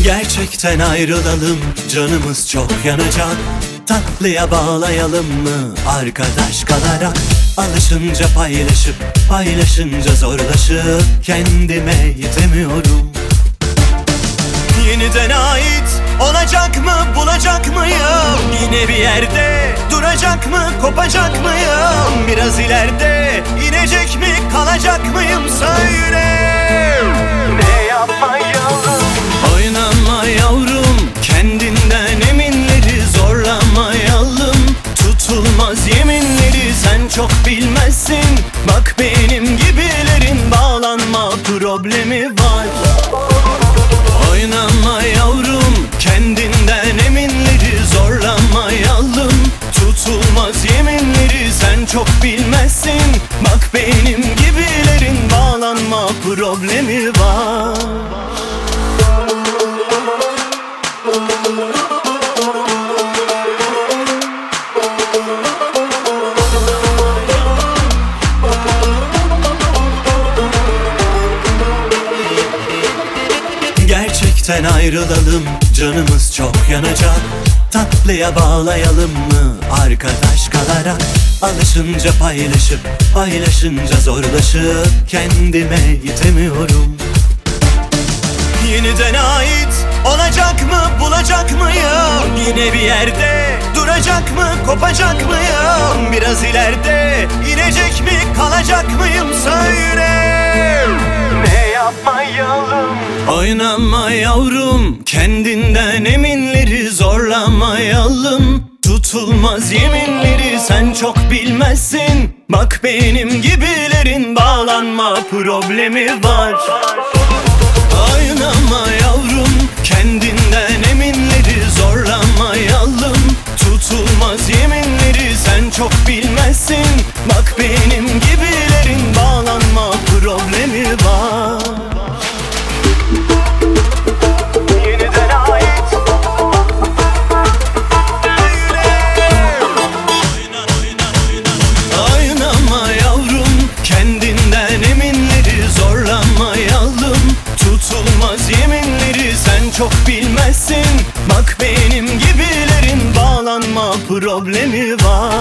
Gerçekten ayrılalım, canımız çok yanacak. Tatlıya bağlayalım mı arkadaş kalarak? Alışınca paylaşıp, paylaşınca zorlaşıp kendime yetemiyorum. Yeniden ait olacak mı, bulacak mıyım? Yine bir yerde duracak mı, kopacak mıyım? Biraz ileride inecek mi, kalacak mıyım? Söyle, ne yapmayalım? Oynama yavrum, kendinden eminleri zorlamayalım. Tutulmaz yeminleri sen çok bilmezsin. Bak benim gibilerin bağlanma problemi var. Oynama yavrum, kendinden eminleri zorlamayalım. Tutulmaz yeminleri sen çok bilmezsin. Bak benim gibilerin bağlanma problemi var. Gerçekten ayrılalım, canımız çok yanacak. Tatlıya bağlayalım mı arkadaş kalarak? Alışınca paylaşıp, paylaşınca zorlaşıp kendime yetemiyorum. Yeniden ait olacak mı, bulacak mıyım? Yine bir yerde duracak mı, kopacak mıyım? Biraz ileride inecek mi, kalacak mıyım? Söyle, ne yapmayalım? Oynama yavrum, kendinden eminleri zorlamayalım. Tutulmaz yeminleri sen çok bilmezsin. Bak benim gibilerin bağlanma problemi var. Oynama yavrum, kendinden eminleri zorlamayalım. Tutulmaz yeminleri sen çok bilmezsin. Bak benim gibilerin bağlanma problemi var. Oynama yavrum, kendinden eminleri zorlamayalım. Tutulmaz yeminleri sen çok bilmezsin. Bak benim gibilerin bağlanma problemi var.